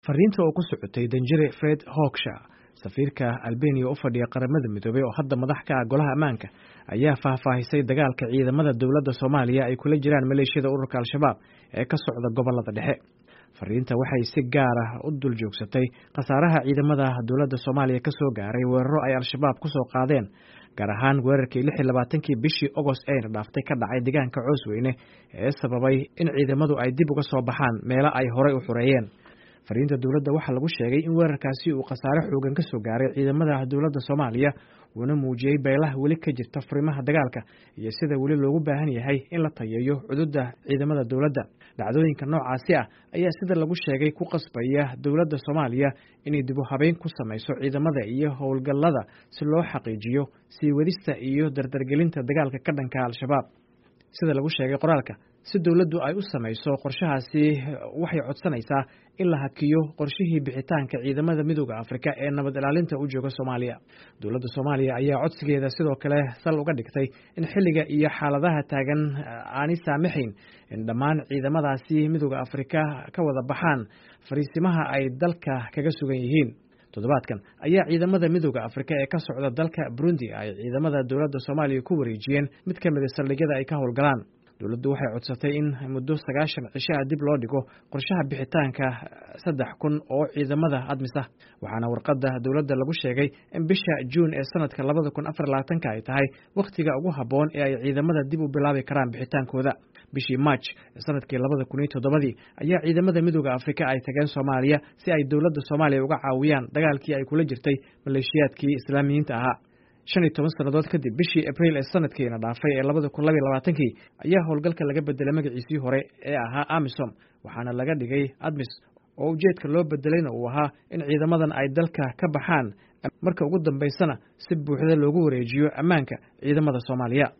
Fariinta oo ku socotay Danjire Fred Hawkshaw, safiirka Albania u fadhiya qaramada midoobay oo hadda madax ka ah golaha ammaanka, ayaa faahfaahisay dagaalka ciidamada dowladda Soomaaliya ay kula jiraan maleeshiyada ururka Al-Shabaab ee ka socda gobolada dhexe. Fariinta waxay si gaar ah u dul joogsatay khasaaraha ciidamada dowladda Soomaaliya ka soo gaaray weeraro ay Al-Shabaab ku soo qaadeen, gaar ahaan weerarkii 26 bishii Agost ee dhaaftay ka dhacay deegaanka Coosweyne ee sababay in ciidamadu ay dib uga soo baxaan meelo ay horey u xureeyeen. Fariinta dowladda waxaa lagu sheegay in weerarkaasi uu khasaare xoogan ka soo gaaray ciidamada dowladda Soomaaliya, uuna muujiyay beelaha weli ka jirta furimaha dagaalka iyo sida weli loogu baahan yahay in la tayeeyo xuduudda ciidamada dowladda. Dhacdooyinka noocaasi ah ayaa sida lagu sheegay ku qasbaya dowladda Soomaaliya inay dib u habeyn ku samayso ciidamada iyo howlgallada si loo xaqiijiyo sii wadista iyo dardargelinta dagaalka ka dhanka Al-Shabaab. Sida lagu sheegay qoraalka, si dowladdu ay u samayso qorshahaasi waxay codsanaysaa in la hakiyo qorshihii bixitaanka ciidamada midowga Afrika ee nabad ilaalinta u jooga Soomaaliya. Dowladda Soomaaliya ayaa codsigeeda sidoo kale sal uga dhigtay in xilliga iyo xaaladaha taagan aanay saamaxayn in dhammaan ciidamadaasi midowga Afrika ka wada baxaan fariisimaha ay dalka kaga sugan yihiin. Toddobaadkan ayaa ciidamada midowga Afrika ee ka socda dalka Burundi ay ciidamada dowladda Soomaaliya ku wareejiyeen mid ka mid ah saldhigyada ay ka howlgalaan. Dowladdu waxay codsatay in muddo 90 cisho dib loo dhigo qorshaha bixitaanka 3,000 oo ciidamada ADMIS ah, waxaana warqadda dowladda lagu sheegay in bisha Juun ee sanadka 2024 ay tahay waqtiga ugu habboon ee ay ciidamada dib u bilaabi karaan bixitaankooda. Bishii March sanadkii 2007 ayaa ciidamada midowga Afrika ay tageen Soomaaliya si ay dowladda Soomaaliya uga caawiyaan dagaalkii ay kula jirtay maleeshiyaadkii Islaamiyiinta ahaa. 15 sanadood kadib bishii April ee sanadkiina dhaafay ee 2022 ayaa howlgalka laga bedelay magaciisii hore ee ahaa AMISOM, waxaana laga dhigay ADMIS oo ujeedka loo bedelayna uu ahaa in ciidamadan ay dalka ka baxaan marka ugu dambeysana si buuxda loogu wareejiyo ammaanka ciidamada Soomaaliya.